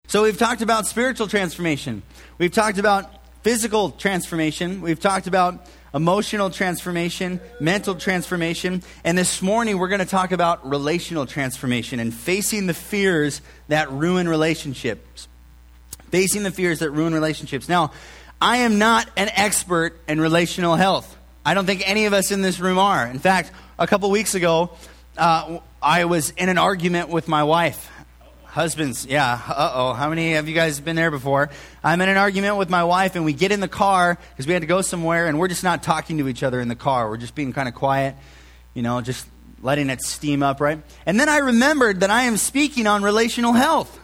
So we've talked about spiritual transformation. We've talked about physical transformation. We've talked about emotional transformation, mental transformation. And this morning we're going to talk about relational transformation and facing the fears that ruin relationships. Facing the fears that ruin relationships. Now, I am not an expert in relational health. I don't think any of us in this room are. In fact, a couple weeks ago, I was in an argument with my wife. Husbands, yeah, how many of you guys have been there before? I'm in an argument with my wife, and we get in the car because we had to go somewhere, and we're just not talking to each other in the car. We're just being kind of quiet, just letting it steam up, right? And then I remembered that I am speaking on relational health.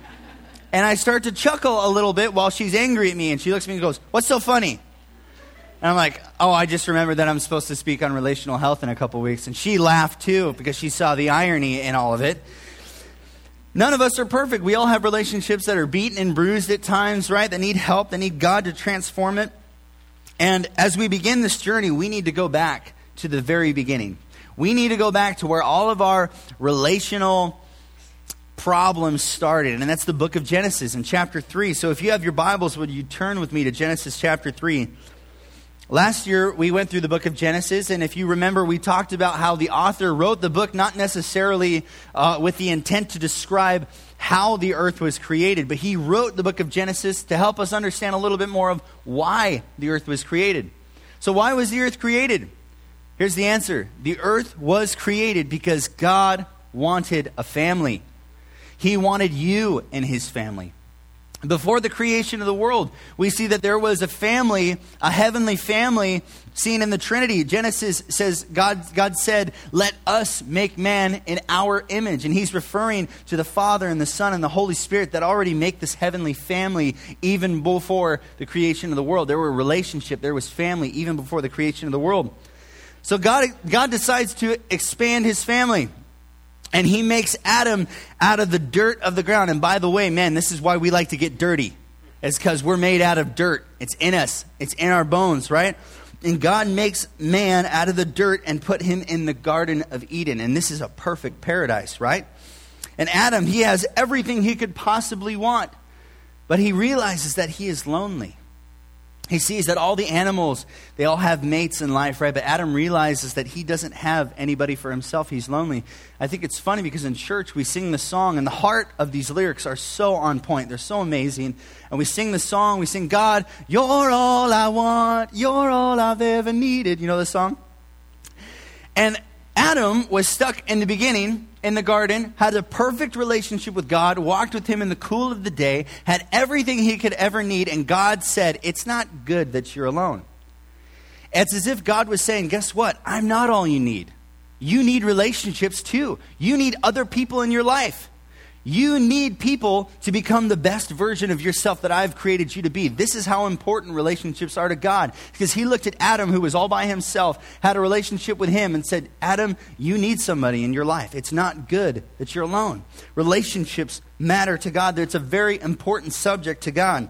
And I start to chuckle a little bit while she's angry at me, and she looks at me and goes, "What's so funny?" And I'm like, I just remembered that I'm supposed to speak on relational health in a couple weeks. And she laughed too because she saw the irony in all of it. None of us are perfect. We all have relationships that are beaten and bruised at times, right? That need help, that need God to transform it. And as we begin this journey, we need to go back to the very beginning. We need to go back to where all of our relational problems started. And that's the book of Genesis in chapter 3. So if you have your Bibles, would you turn with me to Genesis chapter 3? Last year, we went through the book of Genesis, and if you remember, we talked about how the author wrote the book not necessarily with the intent to describe how the earth was created, but he wrote the book of Genesis to help us understand a little bit more of why the earth was created. So why was the earth created? Here's the answer. The earth was created because God wanted a family. He wanted you in his family. Before the creation of the world, we see that there was a family, a heavenly family seen in the Trinity. Genesis says God said, "Let us make man in our image." And he's referring to the Father and the Son and the Holy Spirit that already make this heavenly family even before the creation of the world. There were a relationship, there was family even before the creation of the world. So God decides to expand his family. And he makes Adam out of the dirt of the ground. And by the way, man, this is why we like to get dirty. It's because we're made out of dirt. It's in us. It's in our bones, right? And God makes man out of the dirt and put him in the Garden of Eden. And this is a perfect paradise, right? And Adam, he has everything he could possibly want. But he realizes that he is lonely. He sees that all the animals, they all have mates in life, right? But Adam realizes that he doesn't have anybody for himself. He's lonely. I think it's funny because in church we sing the song, and the heart of these lyrics are so on point. They're so amazing. And we sing the song, we sing, "God, you're all I want. You're all I've ever needed." You know the song? And Adam was stuck in the beginning in the garden, had a perfect relationship with God, walked with him in the cool of the day, had everything he could ever need, and God said, "It's not good that you're alone." It's as if God was saying, guess what? I'm not all you need. You need relationships too. You need other people in your life. You need people to become the best version of yourself that I've created you to be. This is how important relationships are to God. Because he looked at Adam, who was all by himself, had a relationship with him, and said, "Adam, you need somebody in your life. It's not good that you're alone." Relationships matter to God. It's a very important subject to God.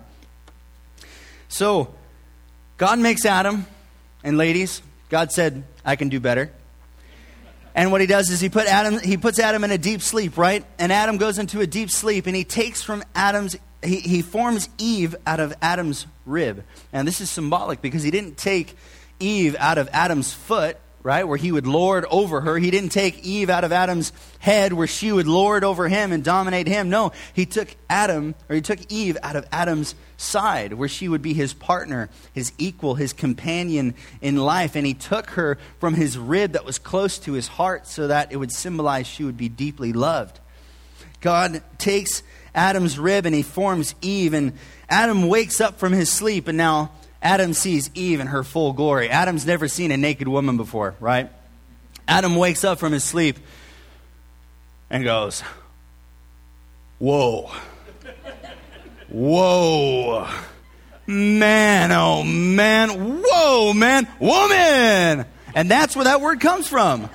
So, God makes Adam, and ladies, God said, "I can do better." And what he does is he puts Adam in a deep sleep, right? And Adam goes into a deep sleep, and he takes from he forms Eve out of Adam's rib. And this is symbolic because he didn't take Eve out of Adam's foot, right, where he would lord over her. He didn't take Eve out of Adam's head where she would lord over him and dominate him. No, he took Eve out of Adam's side where she would be his partner, his equal, his companion in life. And he took her from his rib that was close to his heart so that it would symbolize she would be deeply loved. God takes Adam's rib and he forms Eve, and Adam wakes up from his sleep, and now Adam sees Eve in her full glory. Adam's never seen a naked woman before, right? Adam wakes up from his sleep and goes, "Whoa. Whoa. Man, oh man. Whoa, man. Woman." And that's where that word comes from.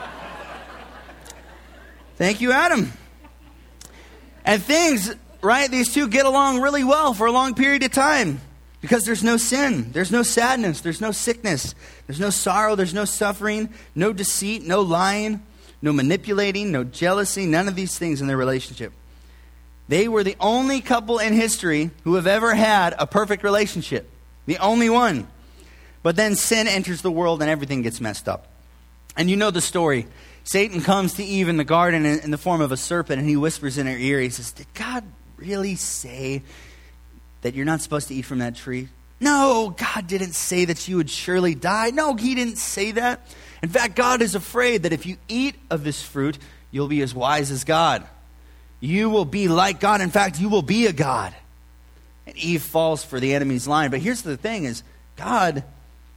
Thank you, Adam. And things, right, these two get along really well for a long period of time. Because there's no sin, there's no sadness, there's no sickness, there's no sorrow, there's no suffering, no deceit, no lying, no manipulating, no jealousy, none of these things in their relationship. They were the only couple in history who have ever had a perfect relationship. The only one. But then sin enters the world and everything gets messed up. And you know the story. Satan comes to Eve in the garden in the form of a serpent, and he whispers in her ear, he says, did God really say that you're not supposed to eat from that tree? No, God didn't say that you would surely die. No, he didn't say that. In fact, God is afraid that if you eat of this fruit, you'll be as wise as God. You will be like God. In fact, you will be a God. And Eve falls for the enemy's line. But here's the thing is, God,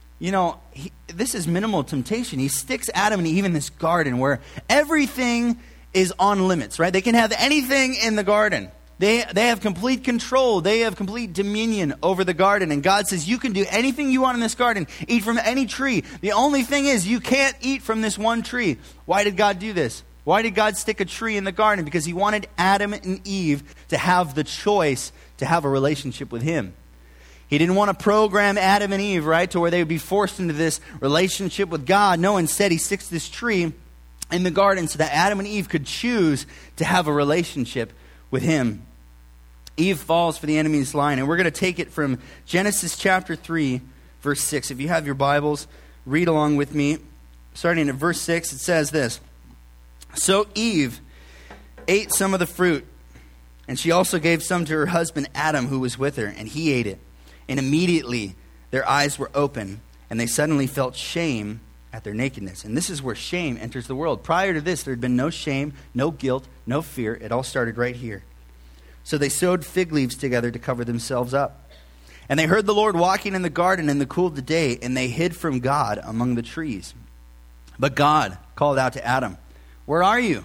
this is minimal temptation. He sticks Adam and Eve in this garden where everything is on limits, right? They can have anything in the garden. They have complete control. They have complete dominion over the garden. And God says, you can do anything you want in this garden. Eat from any tree. The only thing is, you can't eat from this one tree. Why did God do this? Why did God stick a tree in the garden? Because he wanted Adam and Eve to have the choice to have a relationship with him. He didn't want to program Adam and Eve, right, to where they would be forced into this relationship with God. No, instead he sticks this tree in the garden so that Adam and Eve could choose to have a relationship with him. Eve falls for the enemy's line, and we're going to take it from Genesis chapter 3, verse 6. If you have your Bibles, read along with me. Starting at verse 6, it says this. So Eve ate some of the fruit, and she also gave some to her husband Adam, who was with her, and he ate it. And immediately their eyes were open, and they suddenly felt shame at their nakedness. And this is where shame enters the world. Prior to this, there had been no shame, no guilt, no fear. It all started right here. So they sewed fig leaves together to cover themselves up. And they heard the Lord walking in the garden in the cool of the day, and they hid from God among the trees. But God called out to Adam, "Where are you?"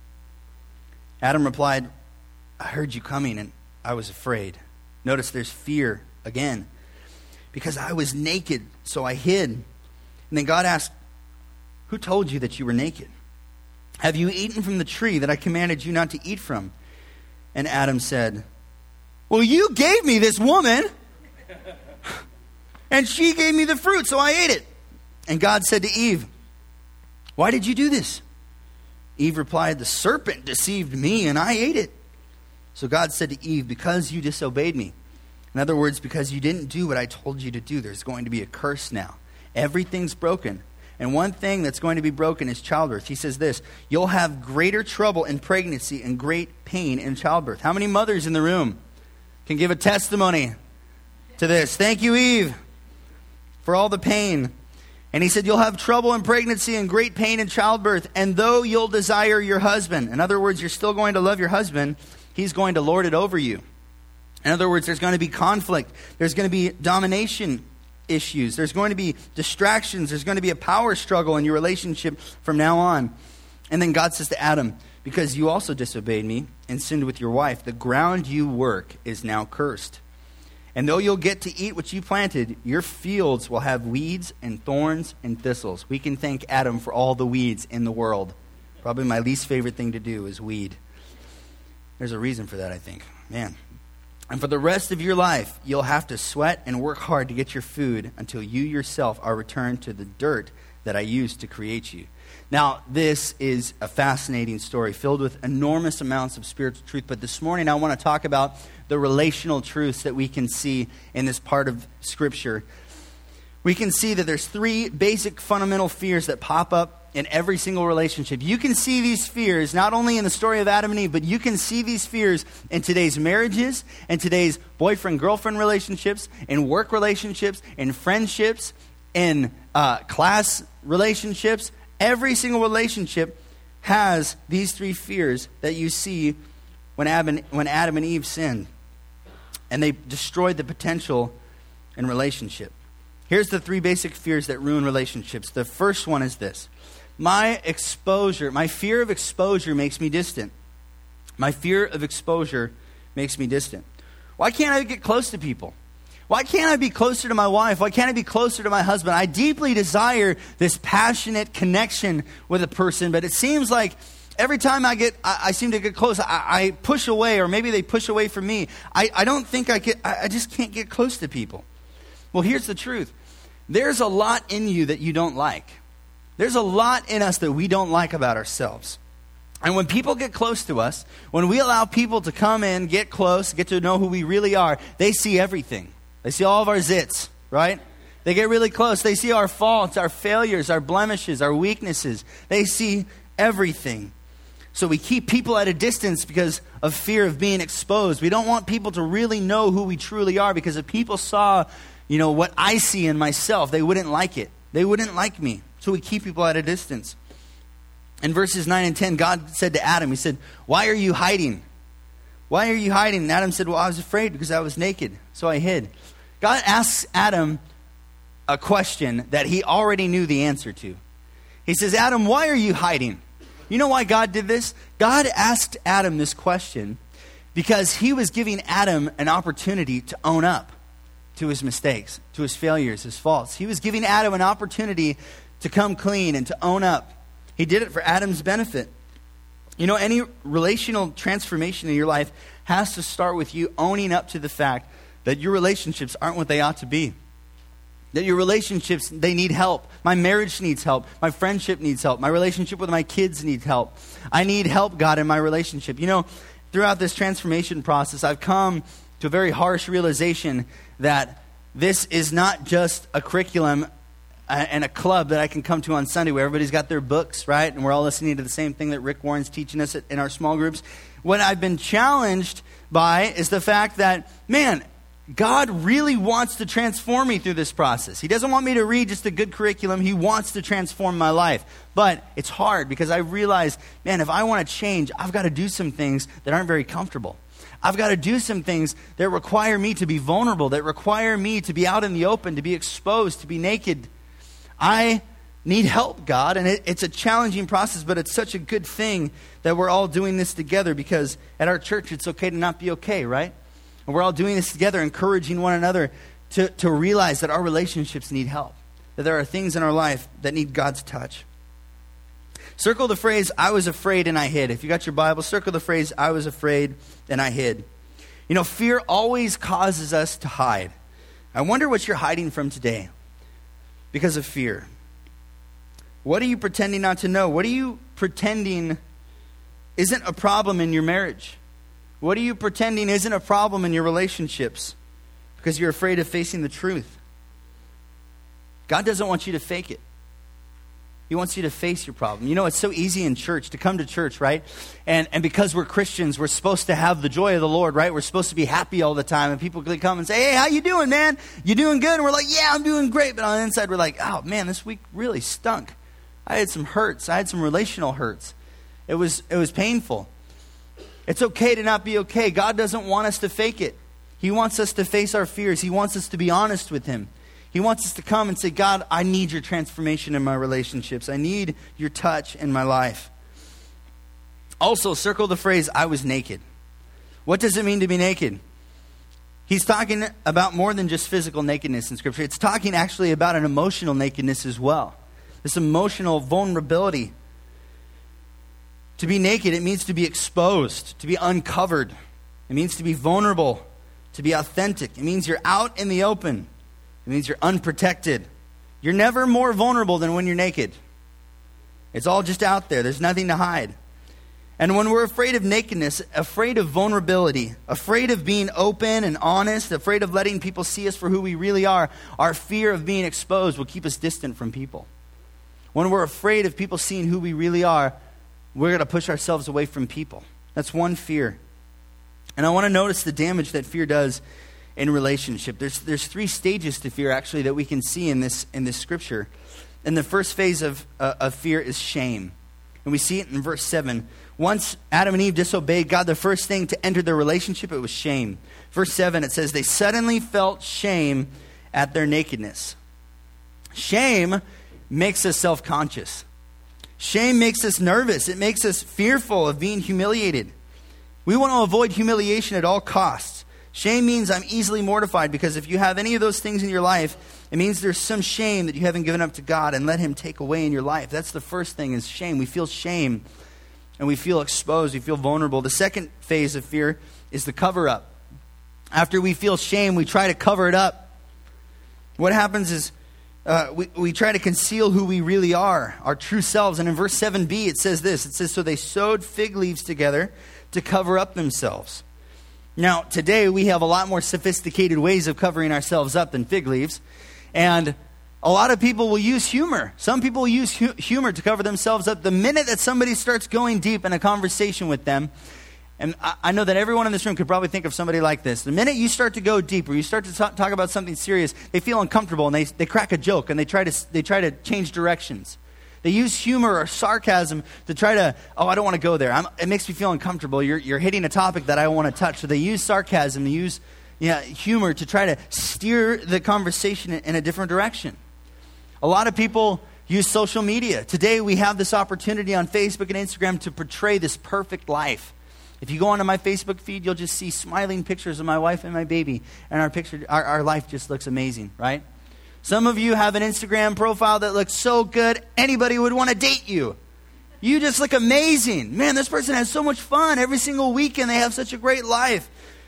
Adam replied, "I heard you coming, and I was afraid." Notice there's fear again. "Because I was naked, so I hid." And then God asked, "Who told you that you were naked? Have you eaten from the tree that I commanded you not to eat from?" And Adam said, "Well, you gave me this woman, and she gave me the fruit, so I ate it." And God said to Eve, "Why did you do this?" Eve replied, "The serpent deceived me, and I ate it." So God said to Eve, "Because you disobeyed me," in other words, because you didn't do what I told you to do, there's going to be a curse now. Everything's broken. And one thing that's going to be broken is childbirth. He says this, "You'll have greater trouble in pregnancy and great pain in childbirth." How many mothers in the room can give a testimony to this? Thank you, Eve, for all the pain. And he said, "You'll have trouble in pregnancy and great pain in childbirth. And though you'll desire your husband," in other words, you're still going to love your husband, he's going to lord it over you. In other words, there's going to be conflict. There's going to be domination issues. There's going to be distractions. There's going to be a power struggle in your relationship from now on. And then God says to Adam, "Because you also disobeyed me and sinned with your wife, the ground you work is now cursed. And though you'll get to eat what you planted, your fields will have weeds and thorns and thistles." We can thank Adam for all the weeds in the world. Probably my least favorite thing to do is weed. There's a reason for that, I think. Man. "And for the rest of your life, you'll have to sweat and work hard to get your food until you yourself are returned to the dirt that I used to create you." Now, this is a fascinating story filled with enormous amounts of spiritual truth. But this morning, I want to talk about the relational truths that we can see in this part of Scripture. We can see that there's three basic fundamental fears that pop up in every single relationship. You can see these fears not only in the story of Adam and Eve, but you can see these fears in today's marriages, in today's boyfriend-girlfriend relationships, in work relationships, in friendships, in class relationships. Every single relationship has these three fears that you see when Adam and Eve sinned. And they destroyed the potential in relationship. Here's the three basic fears that ruin relationships. The first one is this. My fear of exposure makes me distant. My fear of exposure makes me distant. Why can't I get close to people? Why can't I be closer to my wife? Why can't I be closer to my husband? I deeply desire this passionate connection with a person, but it seems like every time I seem to get close, I push away, or maybe they push away from me. I don't think I just can't get close to people. Well, here's the truth. There's a lot in you that you don't like. There's a lot in us that we don't like about ourselves. And when people get close to us, when we allow people to come in, get close, get to know who we really are, they see everything. They see all of our zits, right? They get really close. They see our faults, our failures, our blemishes, our weaknesses. They see everything. So we keep people at a distance because of fear of being exposed. We don't want people to really know who we truly are, because if people saw, what I see in myself, they wouldn't like it. They wouldn't like me. So we keep people at a distance. In verses 9 and 10, God said to Adam, he said, "Why are you hiding? Why are you hiding?" And Adam said, "Well, I was afraid because I was naked, so I hid." God asks Adam a question that he already knew the answer to. He says, "Adam, why are you hiding?" You know why God did this? God asked Adam this question because he was giving Adam an opportunity to own up to his mistakes, to his failures, his faults. He was giving Adam an opportunity to come clean and to own up. He did it for Adam's benefit. Any relational transformation in your life has to start with you owning up to the fact that your relationships aren't what they ought to be. That your relationships, they need help. My marriage needs help. My friendship needs help. My relationship with my kids needs help. I need help, God, in my relationship. Throughout this transformation process, I've come to a very harsh realization that this is not just a curriculum and a club that I can come to on Sunday where everybody's got their books, right? And we're all listening to the same thing that Rick Warren's teaching us in our small groups. What I've been challenged by is the fact that, God really wants to transform me through this process. He doesn't want me to read just a good curriculum. He wants to transform my life. But it's hard because I realize, if I want to change, I've got to do some things that aren't very comfortable. I've got to do some things that require me to be vulnerable, that require me to be out in the open, to be exposed, to be naked. I need help, God, and it's a challenging process, but it's such a good thing that we're all doing this together, because at our church, it's okay to not be okay, right? And we're all doing this together, encouraging one another to realize that our relationships need help, that there are things in our life that need God's touch. Circle the phrase, "I was afraid and I hid." If you got your Bible, circle the phrase, "I was afraid and I hid." Fear always causes us to hide. I wonder what you're hiding from today because of fear. What are you pretending not to know? What are you pretending isn't a problem in your marriage? What are you pretending isn't a problem in your relationships because you're afraid of facing the truth? God doesn't want you to fake it. He wants you to face your problem. It's so easy in church to come to church, right? And because we're Christians, we're supposed to have the joy of the Lord, right? We're supposed to be happy all the time. And people can come and say, "Hey, how you doing, man? You doing good?" And we're like, "Yeah, I'm doing great." But on the inside, we're like, "Oh, man, this week really stunk. I had some hurts. I had some relational hurts. It was painful." It's okay to not be okay. God doesn't want us to fake it. He wants us to face our fears. He wants us to be honest with Him. He wants us to come and say, "God, I need your transformation in my relationships. I need your touch in my life." Also, circle the phrase, "I was naked." What does it mean to be naked? He's talking about more than just physical nakedness in Scripture. It's talking actually about an emotional nakedness as well. This emotional vulnerability. To be naked, it means to be exposed, to be uncovered. It means to be vulnerable, to be authentic. It means you're out in the open. It means you're unprotected. You're never more vulnerable than when you're naked. It's all just out there. There's nothing to hide. And when we're afraid of nakedness, afraid of vulnerability, afraid of being open and honest, afraid of letting people see us for who we really are, our fear of being exposed will keep us distant from people. When we're afraid of people seeing who we really are, we're going to push ourselves away from people. That's one fear. And I want to notice the damage that fear does in relationship. There's 3 stages to fear, actually, that we can see in this scripture. And the first phase of fear is shame. And we see it in verse 7. Once Adam and Eve disobeyed God, the first thing to enter their relationship, it was shame. Verse 7, it says, they suddenly felt shame at their nakedness. Shame makes us self-conscious. Shame makes us nervous. It makes us fearful of being humiliated. We want to avoid humiliation at all costs. Shame means I'm easily mortified, because if you have any of those things in your life, it means there's some shame that you haven't given up to God and let Him take away in your life. That's the first thing, is shame. We feel shame and we feel exposed. We feel vulnerable. The second phase of fear is the cover-up. After we feel shame, we try to cover it up. What happens is We try to conceal who we really are, our true selves. And in verse 7b, it says this. It says, so they sewed fig leaves together to cover up themselves. Now, today we have a lot more sophisticated ways of covering ourselves up than fig leaves. And a lot of people will use humor. Some people will use humor to cover themselves up. The minute that somebody starts going deep in a conversation with them, and I know that everyone in this room could probably think of somebody like this. The minute you start to go deeper, you start to talk about something serious, they feel uncomfortable and they crack a joke and they try to change directions. They use humor or sarcasm to try to, I don't want to go there. It makes me feel uncomfortable. You're hitting a topic that I want to touch. So they use sarcasm, they use humor to try to steer the conversation in a different direction. A lot of people use social media. Today we have this opportunity on Facebook and Instagram to portray this perfect life. If you go onto my Facebook feed, you'll just see smiling pictures of my wife and my baby. And our life just looks amazing, right? Some of you have an Instagram profile that looks so good, anybody would want to date you. You just look amazing. Man, this person has so much fun every single weekend. They have such a great life.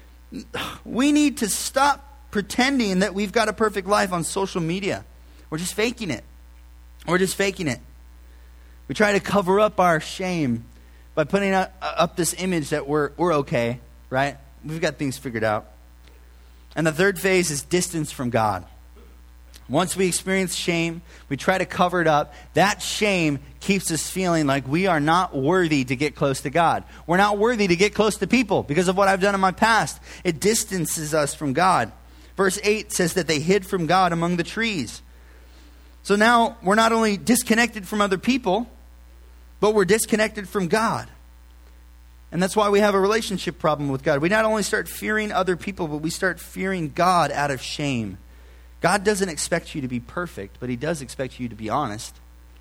We need to stop pretending that we've got a perfect life on social media. We're just faking it. We're just faking it. We try to cover up our shame by putting up this image that we're okay, right? We've got things figured out. And the third phase is distance from God. Once we experience shame, we try to cover it up. That shame keeps us feeling like we are not worthy to get close to God. We're not worthy to get close to people because of what I've done in my past. It distances us from God. Verse 8 says that they hid from God among the trees. So now we're not only disconnected from other people, but we're disconnected from God. And that's why we have a relationship problem with God. We not only start fearing other people, but we start fearing God out of shame. God doesn't expect you to be perfect, but He does expect you to be honest.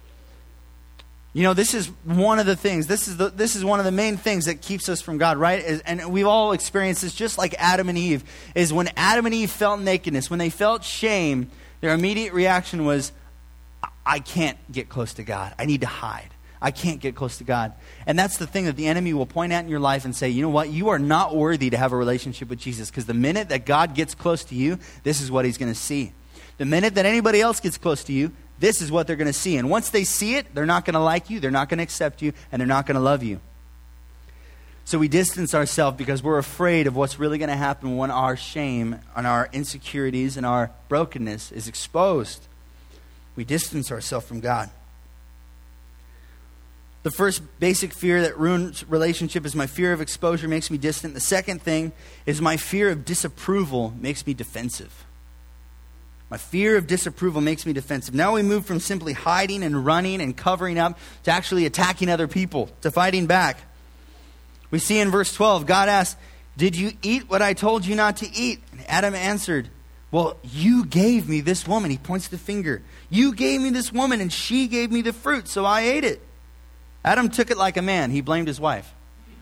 You know, this is one of the things, this is one of the main things that keeps us from God, right? And we've all experienced this just like Adam and Eve, is when Adam and Eve felt nakedness, when they felt shame, their immediate reaction was, I can't get close to God. I need to hide. I can't get close to God. And that's the thing that the enemy will point out in your life and say, you know what? You are not worthy to have a relationship with Jesus, because the minute that God gets close to you, this is what He's going to see. The minute that anybody else gets close to you, this is what they're going to see. And once they see it, they're not going to like you, they're not going to accept you, and they're not going to love you. So we distance ourselves because we're afraid of what's really going to happen when our shame and our insecurities and our brokenness is exposed. We distance ourselves from God. The first basic fear that ruins relationship is my fear of exposure makes me distant. The second thing is my fear of disapproval makes me defensive. My fear of disapproval makes me defensive. Now we move from simply hiding and running and covering up to actually attacking other people, to fighting back. We see in verse 12, God asks, did you eat what I told you not to eat? And Adam answered, well, you gave me this woman. He points the finger. You gave me this woman and she gave me the fruit, so I ate it. Adam took it like a man. He blamed his wife.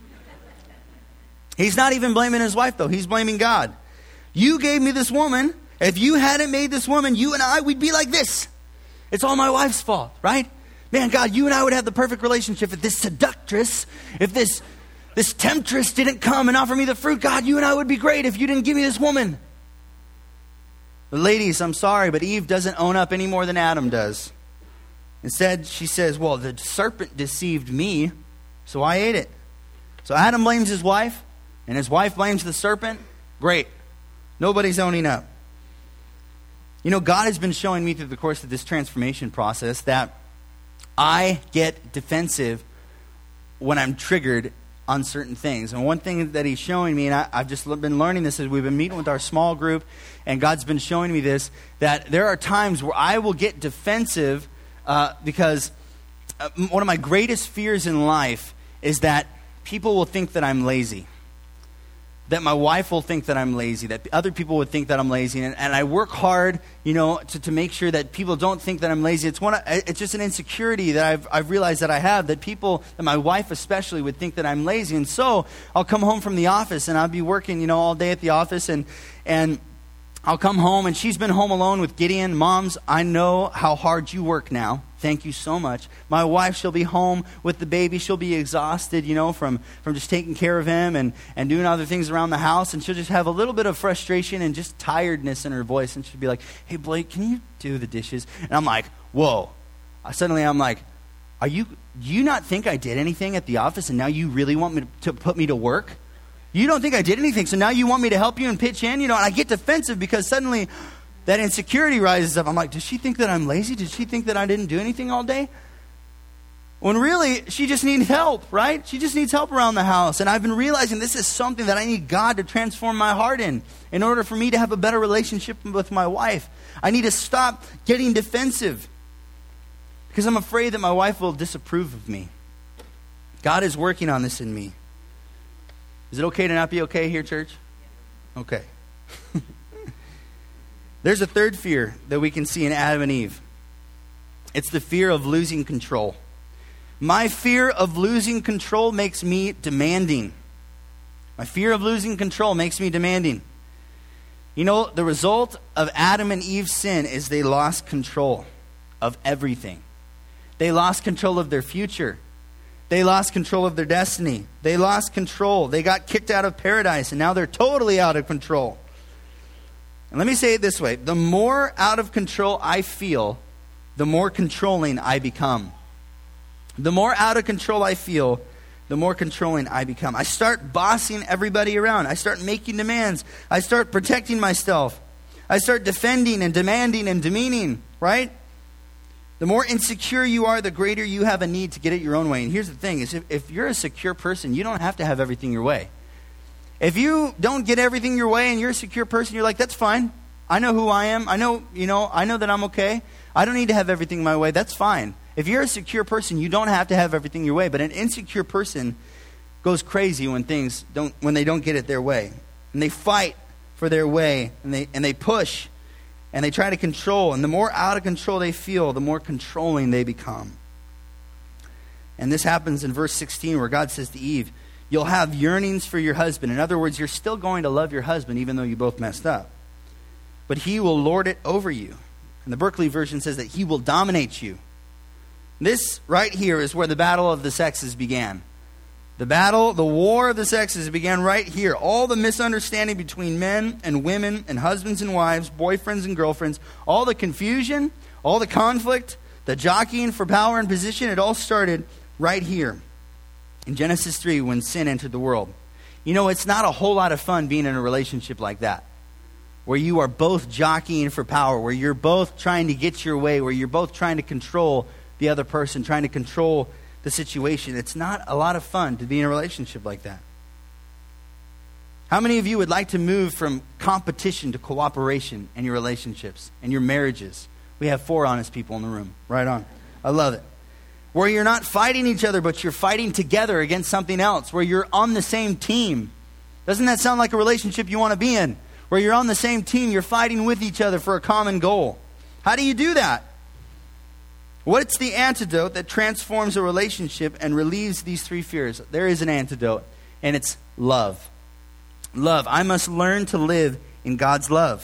He's not even blaming his wife, though. He's blaming God. You gave me this woman. If you hadn't made this woman, you and I, we'd be like this. It's all my wife's fault, right? Man, God, you and I would have the perfect relationship if this seductress, if this temptress didn't come and offer me the fruit. God, you and I would be great if you didn't give me this woman. But ladies, I'm sorry, but Eve doesn't own up any more than Adam does. Instead, she says, well, the serpent deceived me, so I ate it. So Adam blames his wife, and his wife blames the serpent. Great. Nobody's owning up. You know, God has been showing me through the course of this transformation process that I get defensive when I'm triggered on certain things. And one thing that He's showing me, and I've just been learning this as we've been meeting with our small group, and God's been showing me this, that there are times where I will get defensive because one of my greatest fears in life is that people will think that I'm lazy. That my wife will think that I'm lazy, that other people would think that I'm lazy. And I work hard, you know, to make sure that people don't think that I'm lazy. It's just an insecurity that I've realized that I have, that my wife especially would think that I'm lazy. And so I'll come home from the office and I'll be working, you know, all day at the office, and I'll come home and she's been home alone with Gideon. Moms, I know how hard you work now Thank you so much. My wife, she'll be home with the baby. She'll be exhausted, from just taking care of him and doing other things around the house. And she'll just have a little bit of frustration and just tiredness in her voice. And she'll be like, hey, Blake, can you do the dishes? And I'm like, whoa. Suddenly I'm like, do you not think I did anything at the office and now you really want me to put me to work? You don't think I did anything, so now you want me to help you and pitch in? And I get defensive because suddenly that insecurity rises up. I'm like, does she think that I'm lazy? Did she think that I didn't do anything all day? When really, she just needs help, right? She just needs help around the house. And I've been realizing this is something that I need God to transform my heart in order for me to have a better relationship with my wife. I need to stop getting defensive because I'm afraid that my wife will disapprove of me. God is working on this in me. Is it okay to not be okay here, church? Okay. There's a third fear that we can see in Adam and Eve. It's the fear of losing control. My fear of losing control makes me demanding. My fear of losing control makes me demanding. The result of Adam and Eve's sin is they lost control of everything. They lost control of their future. They lost control of their destiny. They lost control. They got kicked out of paradise, and now they're totally out of control. And let me say it this way. The more out of control I feel, the more controlling I become. The more out of control I feel, the more controlling I become. I start bossing everybody around. I start making demands. I start protecting myself. I start defending and demanding and demeaning, right? The more insecure you are, the greater you have a need to get it your own way. And here's the thing, is if you're a secure person, you don't have to have everything your way. If you don't get everything your way and you're a secure person, you're like, that's fine. I know who I am. I know that I'm okay. I don't need to have everything my way. That's fine. If you're a secure person, you don't have to have everything your way. But an insecure person goes crazy when they don't get it their way. And they fight for their way, and they push. And they try to control. And the more out of control they feel, the more controlling they become. And this happens in verse 16 where God says to Eve, you'll have yearnings for your husband. In other words, you're still going to love your husband even though you both messed up. But he will lord it over you. And the Berkeley version says that he will dominate you. This right here is where the battle of the sexes began. The war of the sexes began right here. All the misunderstanding between men and women and husbands and wives, boyfriends and girlfriends, all the confusion, all the conflict, the jockeying for power and position, it all started right here in Genesis 3 when sin entered the world. It's not a whole lot of fun being in a relationship like that, where you are both jockeying for power, where you're both trying to get your way, where you're both trying to control the other person, trying to control the situation. It's not a lot of fun to be in a relationship like that. How many of you would like to move from competition to cooperation in your relationships and your marriages? We have 4 honest people in the room. Right on. I love it. Where you're not fighting each other, but you're fighting together against something else. Where you're on the same team. Doesn't that sound like a relationship you want to be in? Where you're on the same team, you're fighting with each other for a common goal. How do you do that? What's the antidote that transforms a relationship and relieves these 3 fears? There is an antidote, and it's love. Love. I must learn to live in God's love.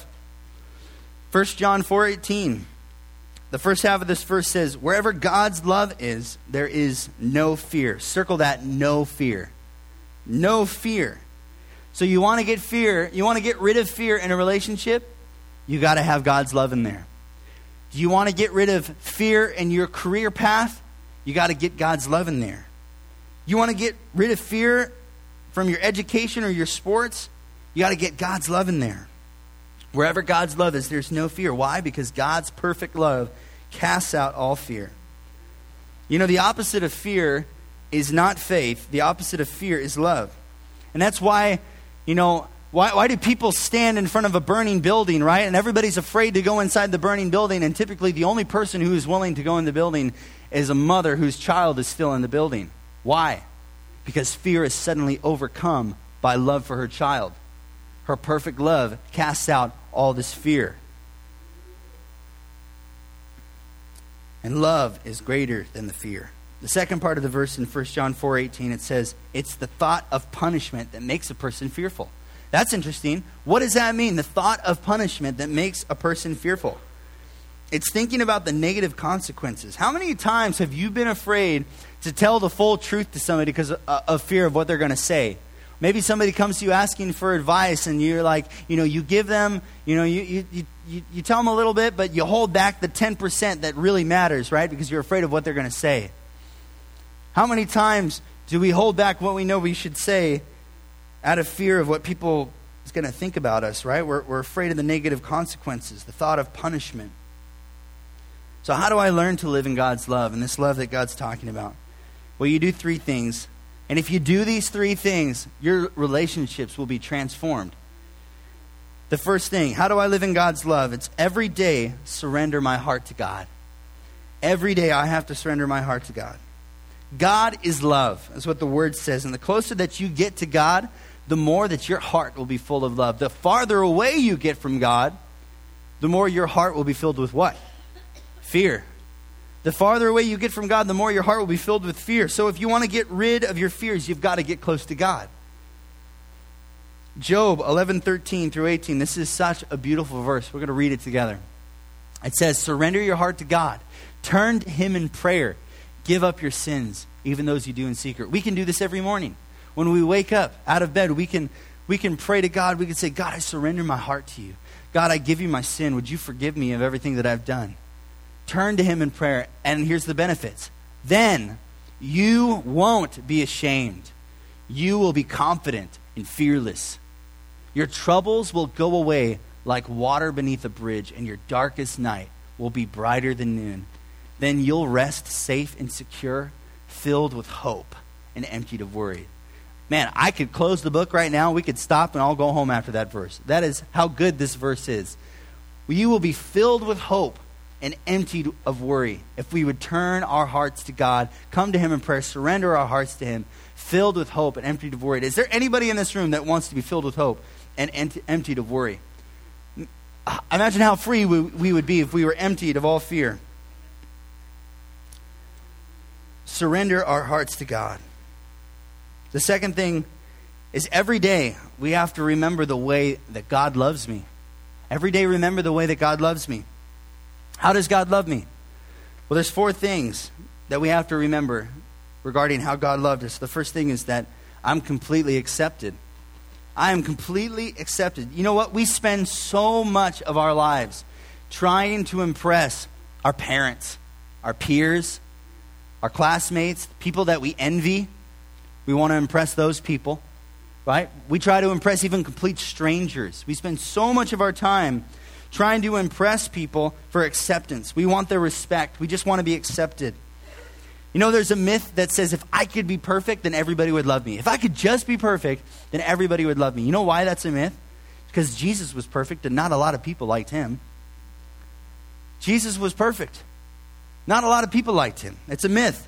1 John 4:18. The first half of this verse says, wherever God's love is, there is no fear. Circle that, no fear. No fear. So you want to get rid of fear in a relationship? You got to have God's love in there. Do you want to get rid of fear in your career path? You got to get God's love in there. You want to get rid of fear from your education or your sports? You got to get God's love in there. Wherever God's love is, there's no fear. Why? Because God's perfect love casts out all fear. The opposite of fear is not faith. The opposite of fear is love. And that's why, why do people stand in front of a burning building, right? And everybody's afraid to go inside the burning building. And typically the only person who is willing to go in the building is a mother whose child is still in the building. Why? Because fear is suddenly overcome by love for her child. Her perfect love casts out all this fear. And love is greater than the fear. The second part of the verse in 1 John 4:18, it says, it's the thought of punishment that makes a person fearful. That's interesting. What does that mean? The thought of punishment that makes a person fearful. it's thinking about the negative consequences. How many times have you been afraid to tell the full truth to somebody because of fear of what they're going to say? Maybe somebody comes to you asking for advice, and you're like, you give them, you tell them a little bit, but you hold back the 10% that really matters, right? Because you're afraid of what they're going to say. How many times do we hold back what we know we should say out of fear of what people is going to think about us, right? We're afraid of the negative consequences, the thought of punishment. So how do I learn to live in God's love and this love that God's talking about? Well, you do 3 things. And if you do these 3 things, your relationships will be transformed. The first thing, how do I live in God's love? It's every day surrender my heart to God. Every day I have to surrender my heart to God. God is love. That's what the word says. And the closer that you get to God, the more that your heart will be full of love. The farther away you get from God, the more your heart will be filled with what? Fear. The farther away you get from God, the more your heart will be filled with fear. So if you want to get rid of your fears, you've got to get close to God. Job 11:13 through 18. This is such a beautiful verse. We're going to read it together. It says, surrender your heart to God. Turn to Him in prayer. Give up your sins, even those you do in secret. We can do this every morning. When we wake up out of bed, we can pray to God. We can say, God, I surrender my heart to you. God, I give you my sin. Would you forgive me of everything that I've done? Turn to Him in prayer, and here's the benefits. Then you won't be ashamed. You will be confident and fearless. Your troubles will go away like water beneath a bridge, and your darkest night will be brighter than noon. Then you'll rest safe and secure, filled with hope and emptied of worry. Man, I could close the book right now. We could stop and I'll go home after that verse. That is how good this verse is. You will be filled with hope and emptied of worry if we would turn our hearts to God, come to Him in prayer, surrender our hearts to Him, filled with hope and emptied of worry. Is there anybody in this room that wants to be filled with hope and emptied of worry? Imagine how free we would be if we were emptied of all fear. Surrender our hearts to God. The second thing is every day we have to remember the way that God loves me. Every day remember the way that God loves me. How does God love me? Well, there's 4 things that we have to remember regarding how God loved us. The first thing is that I'm completely accepted. I am completely accepted. You know what? We spend so much of our lives trying to impress our parents, our peers, our classmates, people that we envy. We want to impress those people, right? We try to impress even complete strangers. We spend so much of our time trying to impress people for acceptance. We want their respect. We just want to be accepted. You know, there's a myth that says if I could be perfect, then everybody would love me. If I could just be perfect, then everybody would love me. You know why that's a myth? Because Jesus was perfect and not a lot of people liked Him. Jesus was perfect. Not a lot of people liked Him. It's a myth.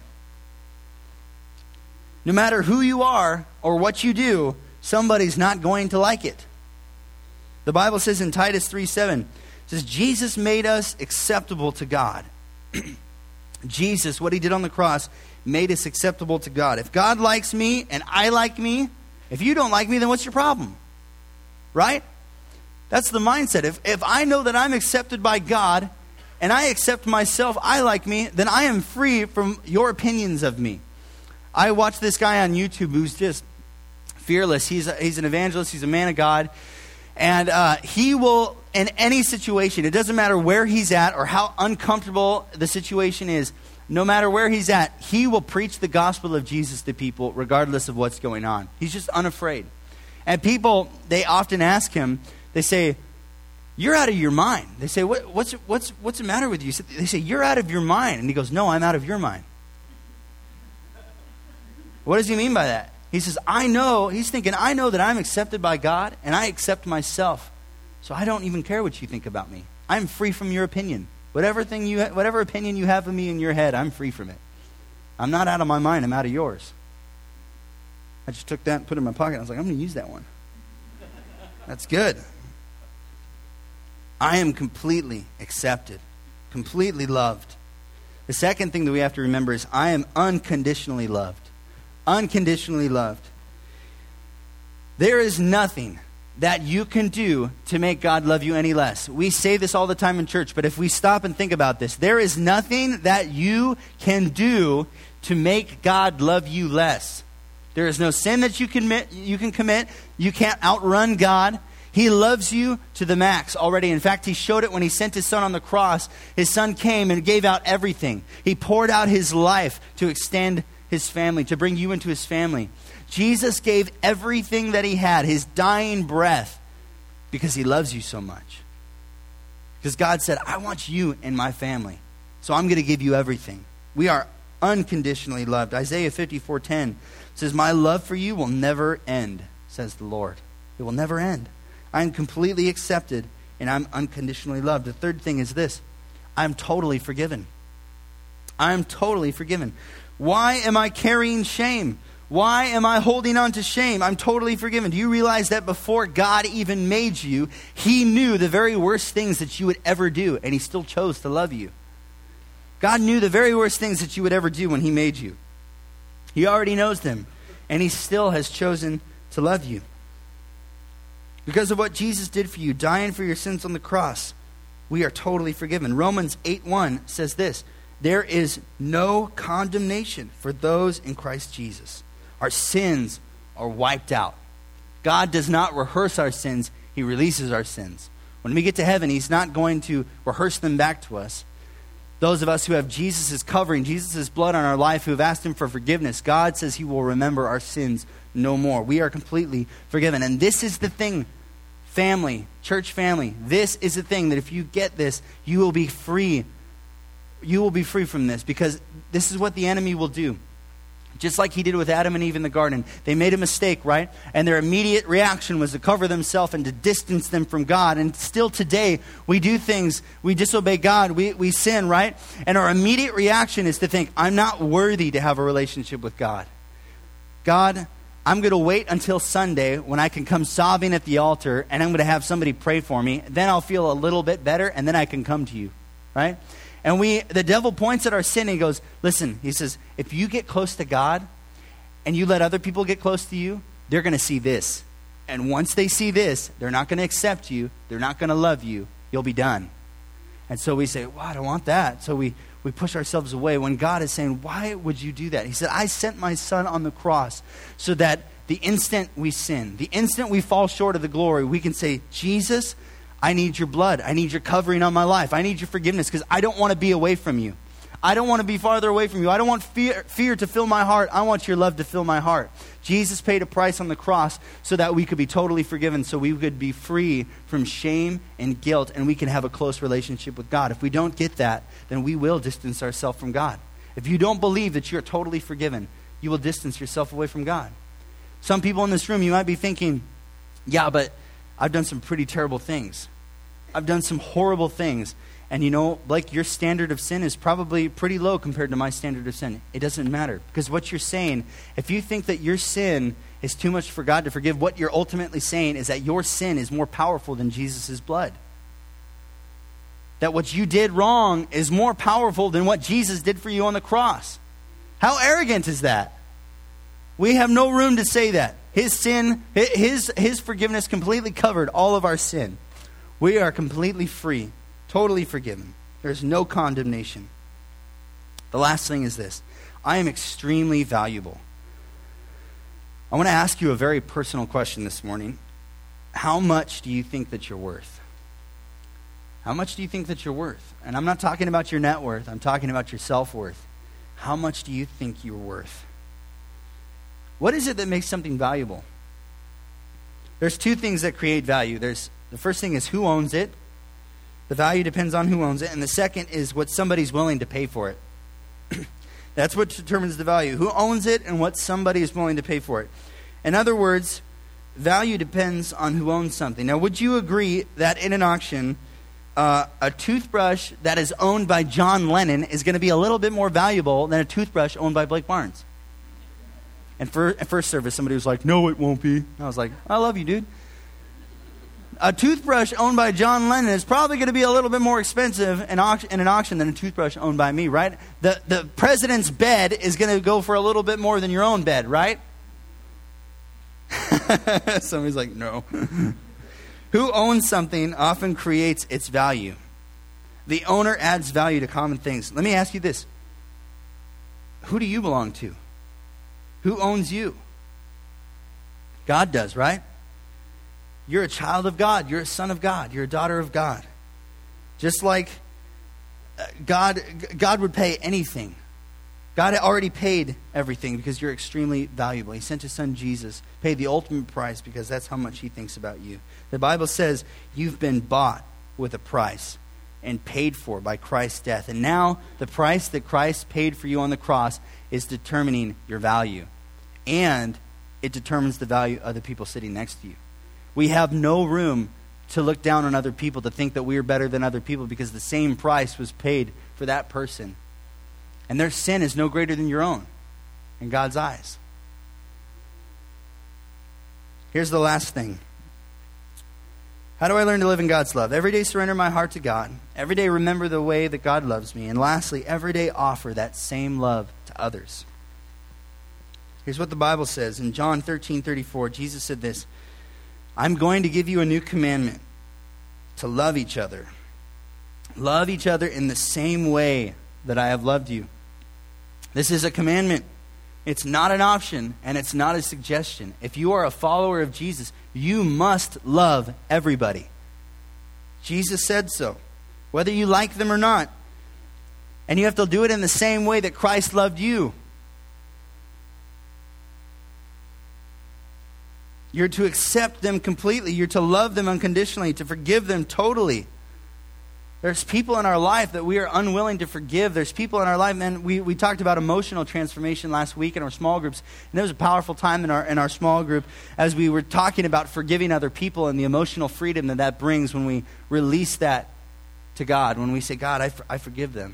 No matter who you are or what you do, somebody's not going to like it. The Bible says in Titus 3:7, it says, Jesus made us acceptable to God. Jesus, what He did on the cross, made us acceptable to God. If God likes me and I like me, if you don't like me, then what's your problem? Right? That's the mindset. If I know that I'm accepted by God and I accept myself, I like me, then I am free from your opinions of me. I watch this guy on YouTube who's just fearless. He's an evangelist. He's a man of God. And he will, in any situation, it doesn't matter where he's at or how uncomfortable the situation is, no matter where he's at, he will preach the gospel of Jesus to people regardless of what's going on. He's just unafraid. And people, they often ask him, they say, you're out of your mind. They say, what's the matter with you? They say, you're out of your mind. And he goes, no, I'm out of your mind. What does he mean by that? He says, he's thinking, I know that I'm accepted by God and I accept myself. So I don't even care what you think about me. I'm free from your opinion. Whatever opinion you have of me in your head, I'm free from it. I'm not out of my mind, I'm out of yours. I just took that and put it in my pocket. I was like, I'm going to use that one. That's good. I am completely accepted, completely loved. The second thing that we have to remember is I am unconditionally loved. Unconditionally loved. There is nothing that you can do to make God love you any less. We say this all the time in church, but if we stop and think about this, there is nothing that you can do to make God love you less. There is no sin that you can commit. You can't outrun God. He loves you to the max already. In fact, he showed it when he sent his son on the cross. His son came and gave out everything. He poured out his life to extend his family, to bring you into his family. Jesus gave everything that he had, his dying breath, because he loves you so much. Because God said, I want you in my family, so I'm going to give you everything. We are unconditionally loved. Isaiah 54:10 says, my love for you will never end, says the Lord. It will never end. I am completely accepted, and I'm unconditionally loved. The third thing is this: I'm totally forgiven. I'm totally forgiven. Why am I carrying shame? Why am I holding on to shame? I'm totally forgiven. Do you realize that before God even made you, he knew the very worst things that you would ever do, and he still chose to love you? God knew the very worst things that you would ever do when he made you. He already knows them, and he still has chosen to love you. Because of what Jesus did for you, dying for your sins on the cross, we are totally forgiven. Romans 8:1 says this: there is no condemnation for those in Christ Jesus. Our sins are wiped out. God does not rehearse our sins. He releases our sins. When we get to heaven, he's not going to rehearse them back to us. Those of us who have Jesus' covering, Jesus' blood on our life, who have asked him for forgiveness, God says he will remember our sins no more. We are completely forgiven. And this is the thing, family, church family. This is the thing that if you get this, you will be free. You will be free from this, because this is what the enemy will do. Just like he did with Adam and Eve in the garden. They made a mistake, right? And their immediate reaction was to cover themselves and to distance them from God. And still today, we do things, we disobey God, we sin, right? And our immediate reaction is to think, I'm not worthy to have a relationship with God. God, I'm going to wait until Sunday when I can come sobbing at the altar and I'm going to have somebody pray for me. Then I'll feel a little bit better and then I can come to you, right? And the devil points at our sin and he goes, listen, he says, if you get close to God and you let other people get close to you, they're going to see this. And once they see this, they're not going to accept you. They're not going to love you. You'll be done. And so we say, well, I don't want that. So we push ourselves away when God is saying, why would you do that? He said, I sent my son on the cross so that the instant we sin, the instant we fall short of the glory, we can say, Jesus, I need your blood. I need your covering on my life. I need your forgiveness because I don't want to be away from you. I don't want to be farther away from you. I don't want fear to fill my heart. I want your love to fill my heart. Jesus paid a price on the cross so that we could be totally forgiven, so we could be free from shame and guilt, and we can have a close relationship with God. If we don't get that, then we will distance ourselves from God. If you don't believe that you're totally forgiven, you will distance yourself away from God. Some people in this room, you might be thinking, yeah, but I've done some pretty terrible things. I've done some horrible things. And you know, like your standard of sin is probably pretty low compared to my standard of sin. It doesn't matter. Because what you're saying, if you think that your sin is too much for God to forgive, what you're ultimately saying is that your sin is more powerful than Jesus' blood. That what you did wrong is more powerful than what Jesus did for you on the cross. How arrogant is that? We have no room to say that. His sin, his forgiveness completely covered all of our sin. We are completely free, totally forgiven. There's no condemnation. The last thing is this: I am extremely valuable. I want to ask you a very personal question this morning. How much do you think that you're worth? How much do you think that you're worth? And I'm not talking about your net worth. I'm talking about your self-worth. How much do you think you're worth? What is it that makes something valuable? There's two things that create value. The first thing is who owns it. The value depends on who owns it. And the second is what somebody's willing to pay for it. That's what determines the value. Who owns it and what somebody is willing to pay for it. In other words, value depends on who owns something. Now, would you agree that in an auction, a toothbrush that is owned by John Lennon is going to be a little bit more valuable than a toothbrush owned by Blake Barnes? And at first service, somebody was like, no, it won't be. And I was like, I love you, dude. A toothbrush owned by John Lennon is probably going to be a little bit more expensive in an auction than a toothbrush owned by me, right? The president's bed is going to go for a little bit more than your own bed, right? Somebody's like, no. Who owns something often creates its value. The owner adds value to common things. Let me ask you this. Who do you belong to? Who owns you? God does, right? You're a child of God. You're a son of God. You're a daughter of God. Just like God would pay anything. God had already paid everything because you're extremely valuable. He sent his son Jesus, paid the ultimate price because that's how much he thinks about you. The Bible says you've been bought with a price and paid for by Christ's death. And now the price that Christ paid for you on the cross is determining your value. And it determines the value of the people sitting next to you. We have no room to look down on other people, to think that we are better than other people, because the same price was paid for that person. And their sin is no greater than your own in God's eyes. Here's the last thing. How do I learn to live in God's love? Every day surrender my heart to God. Every day remember the way that God loves me. And lastly, every day offer that same love to others. Here's what the Bible says. In John 13:34, Jesus said this, I'm going to give you a new commandment, to love each other. Love each other in the same way that I have loved you. This is a commandment. It's not an option, and it's not a suggestion. If you are a follower of Jesus, you must love everybody. Jesus said so, whether you like them or not. And you have to do it in the same way that Christ loved you. You're to accept them completely. You're to love them unconditionally, to forgive them totally. There's people in our life that we are unwilling to forgive. There's people in our life, and we talked about emotional transformation last week in our small groups. And there was a powerful time in our small group as we were talking about forgiving other people and the emotional freedom that brings when we release that to God. When we say, God, I forgive them.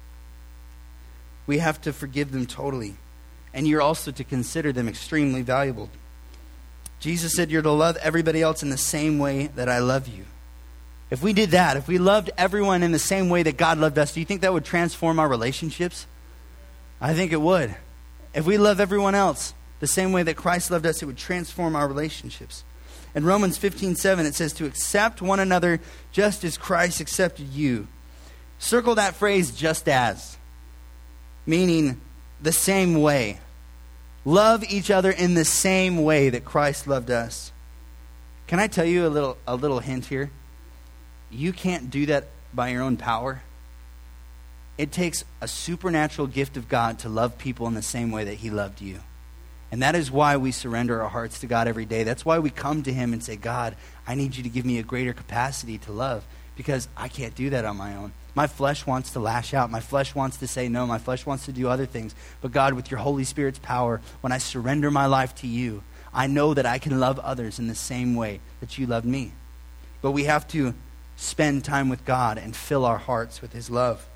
We have to forgive them totally. And you're also to consider them extremely valuable. Jesus said you're to love everybody else in the same way that I love you. If we did that, if we loved everyone in the same way that God loved us, do you think that would transform our relationships? I think it would. If we love everyone else the same way that Christ loved us, it would transform our relationships. In Romans 15:7, it says to accept one another just as Christ accepted you. Circle that phrase, just as, meaning the same way. Love each other in the same way that Christ loved us. Can I tell you a little hint here? You can't do that by your own power. It takes a supernatural gift of God to love people in the same way that he loved you. And that is why we surrender our hearts to God every day. That's why we come to him and say, God, I need you to give me a greater capacity to love, because I can't do that on my own. My flesh wants to lash out. My flesh wants to say no. My flesh wants to do other things. But God, with your Holy Spirit's power, when I surrender my life to you, I know that I can love others in the same way that you loved me. But we have to spend time with God and fill our hearts with his love.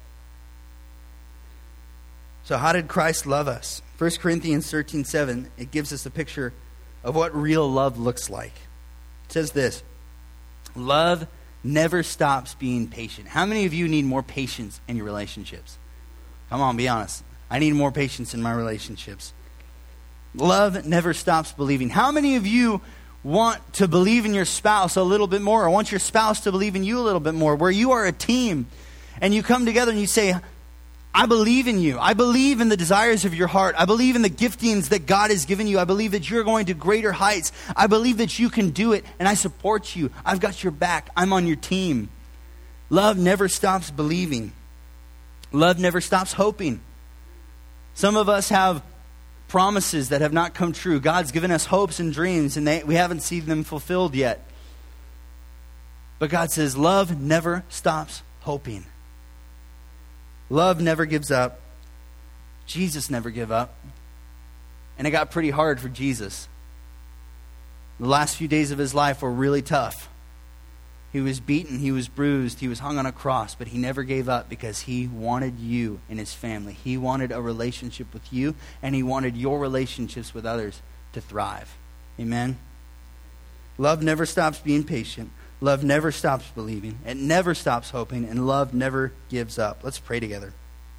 So how did Christ love us? 1 Corinthians 13:7, it gives us a picture of what real love looks like. It says this, love never stops being patient. How many of you need more patience in your relationships? Come on, be honest. I need more patience in my relationships. Love never stops believing. How many of you want to believe in your spouse a little bit more, or want your spouse to believe in you a little bit more, where you are a team and you come together and you say, I believe in you. I believe in the desires of your heart. I believe in the giftings that God has given you. I believe that you're going to greater heights. I believe that you can do it, and I support you. I've got your back. I'm on your team. Love never stops believing. Love never stops hoping. Some of us have promises that have not come true. God's given us hopes and dreams, and we haven't seen them fulfilled yet. But God says, love never stops hoping. Love never gives up. Jesus never gave up. And it got pretty hard for Jesus. The last few days of his life were really tough. He was beaten, he was bruised, he was hung on a cross, but he never gave up because he wanted you in his family. He wanted a relationship with you, and he wanted your relationships with others to thrive. Amen? Love never stops being patient. Love never stops believing. It never stops hoping. And love never gives up. Let's pray together.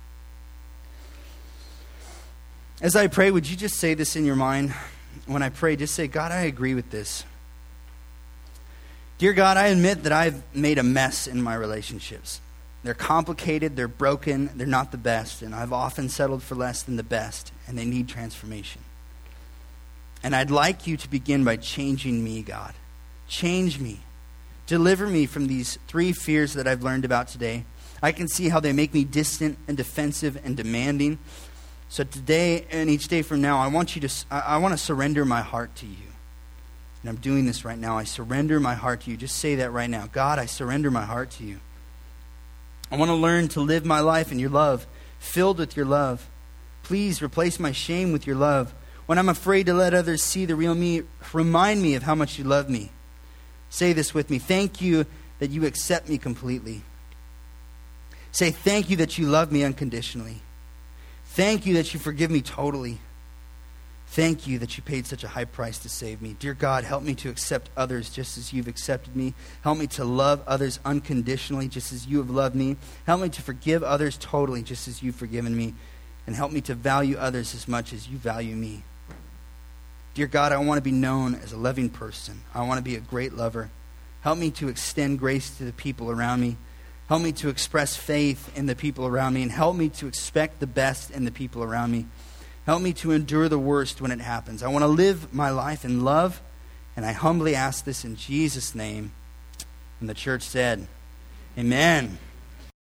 As I pray, would you just say this in your mind? When I pray, just say, God, I agree with this. Dear God, I admit that I've made a mess in my relationships. They're complicated, they're broken, they're not the best, and I've often settled for less than the best, and they need transformation. And I'd like you to begin by changing me, God. Change me. Deliver me from these 3 fears that I've learned about today. I can see how they make me distant and defensive and demanding. So today and each day from now, I want to surrender my heart to you. And I'm doing this right now. I surrender my heart to you. Just say that right now. God, I surrender my heart to you. I want to learn to live my life in your love, filled with your love. Please replace my shame with your love. When I'm afraid to let others see the real me, remind me of how much you love me. Say this with me. Thank you that you accept me completely. Say thank you that you love me unconditionally. Thank you that you forgive me totally. Thank you that you paid such a high price to save me. Dear God, help me to accept others just as you've accepted me. Help me to love others unconditionally just as you have loved me. Help me to forgive others totally just as you've forgiven me. And help me to value others as much as you value me. Dear God, I want to be known as a loving person. I want to be a great lover. Help me to extend grace to the people around me. Help me to express faith in the people around me. And help me to expect the best in the people around me. Help me to endure the worst when it happens. I want to live my life in love, and I humbly ask this in Jesus' name. And the church said, Amen.